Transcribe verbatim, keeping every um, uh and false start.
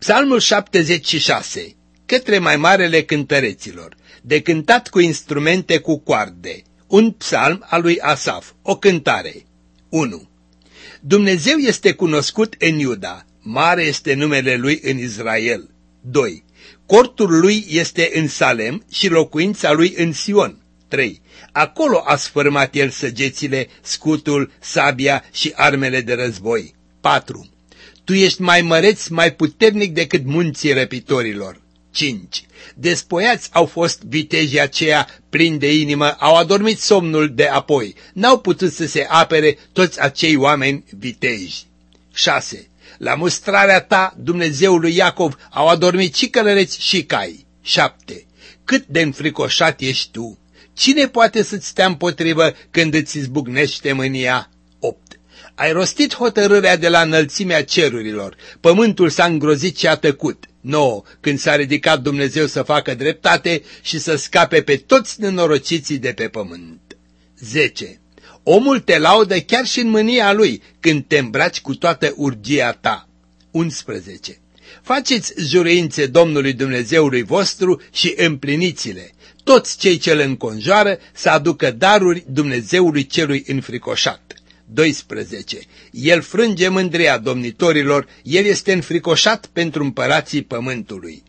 Psalmul șaptezeci și șase, către mai marele cântăreților, de cântat cu instrumente cu coarde, un psalm al lui Asaf, o cântare. unu. Dumnezeu este cunoscut în Iuda, mare este numele lui în Israel. doi. Cortul lui este în Salem și locuința lui în Sion. trei. Acolo a sfârmat el săgețile, scutul, sabia și armele de război. patru. Tu ești mai măreț, mai puternic decât munții răpitorilor. cinci. Despoiați au fost vitejii aceia plini de inimă, au adormit somnul de apoi, n-au putut să se apere toți acei oameni viteji. șase. La mustrarea ta, Dumnezeul lui Iacov, au adormit și călăreți și cai. șapte. Cât de înfricoșat ești tu! Cine poate să-ți stea împotrivă când îți izbucnește mânia? opt. Ai rostit hotărârea de la înălțimea cerurilor, pământul s-a îngrozit și a tăcut. nouă. Când s-a ridicat Dumnezeu să facă dreptate și să scape pe toți nenorociții de pe pământ. zece. Omul te laudă chiar și în mânia lui, când te îmbraci cu toată urgia ta. unsprezece. Faceți juruințe Domnului Dumnezeului vostru și împliniți-le. Toți cei ce îl înconjoară să aducă daruri Dumnezeului celui înfricoșat. doisprezece. El frânge mândria domnitorilor, el este înfricoșat pentru împărații pământului.